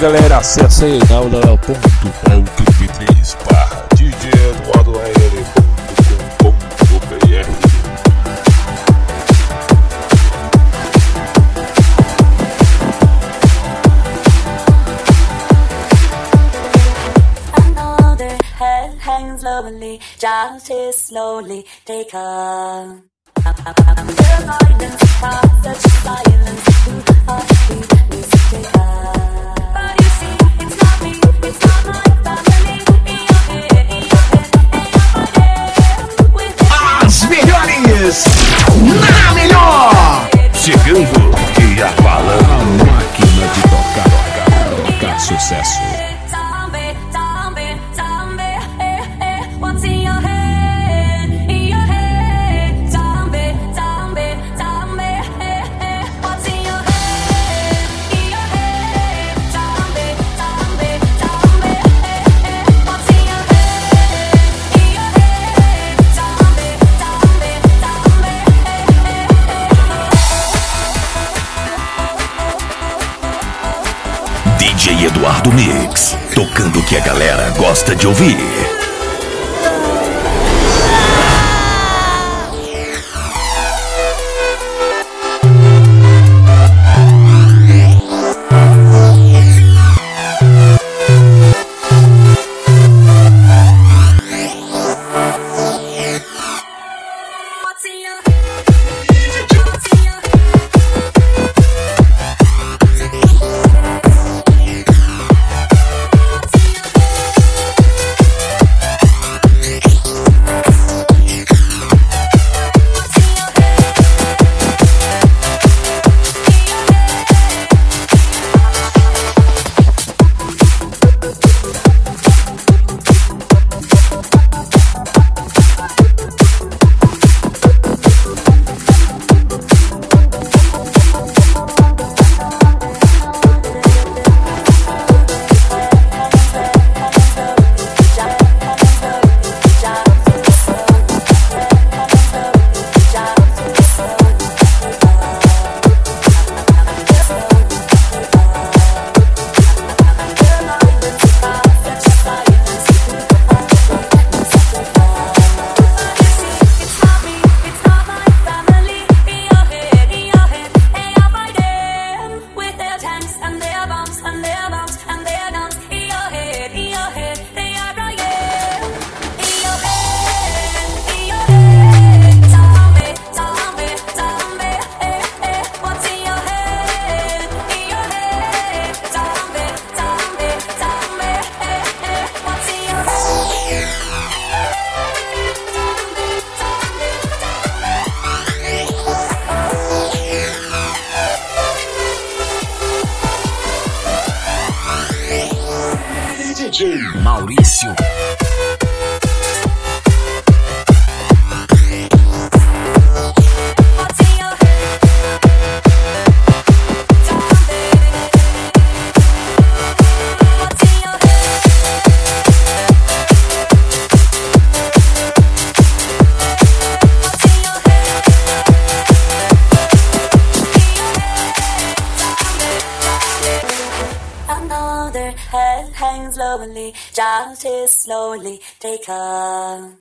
galera, acessa aí www.dj.eduardoRL.com.br. Hangs slowly, just as slowly take a guidance, such silence, heartbeat needs to take but you see, it's not me, it's not my family. As melhores na melhor, Chegando e abalando a máquina de tocar sucesso. What's in your head? In your head, zombie, zombie, zombie. What's in your head? In your head, zombie, zombie, zombie. What's in your head? In your head, zombie, zombie, zombie. DJ Eduardo Mix, tocando o que a galera gosta de ouvir. DJ Maurício. Another head hangs slowly, just as slowly take a